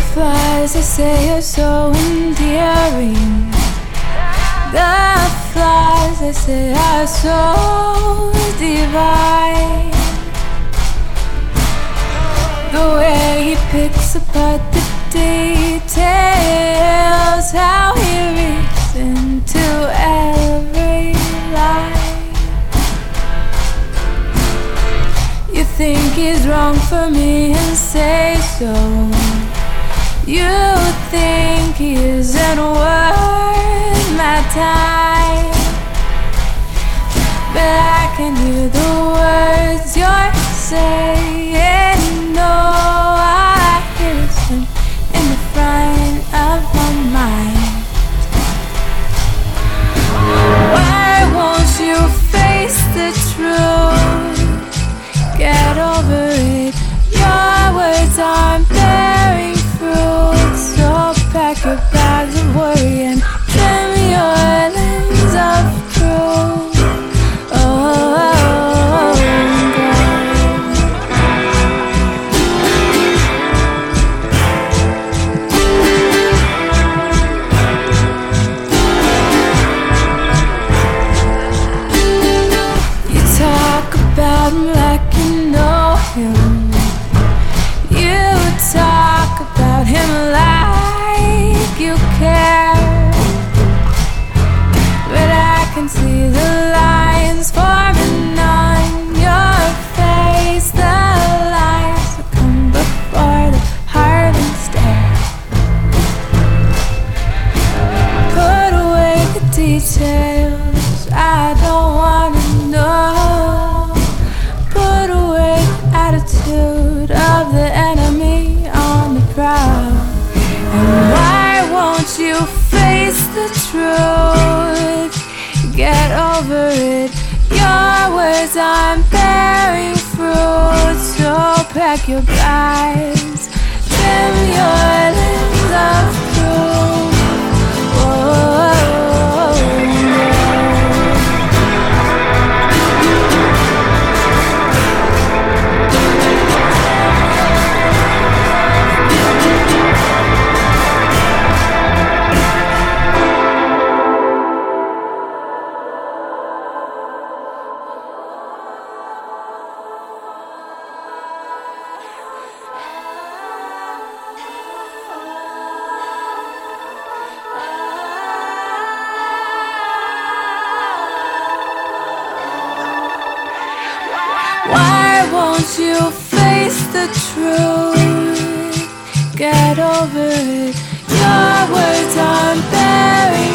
Butterflies, they say you're so endearing. The flies, they say are so divine. The way he picks apart the details, how he reads into every line. You think he's wrong for me and say so. You think he isn't worth my time, but I can hear the words you're saying. No, I hear them in the front of my mind. Why won't you face the truth? Get over it. Your words aren't bearing fruit, so pack your bags of worry and trim your lens of truth. You talk about him like you know him. You talk about him like you care, but I can see the lines forming on your face, the lines that come before the hardened stare. Put away the details, I don't wanna know. Put away the attitude of the enemy on the prowl. And why won't you face the truth? Get over it. Your words aren't bearing fruit, so pack your bags, trim your lens of proof. Why won't you face the truth? Get over it. Your words aren't bearing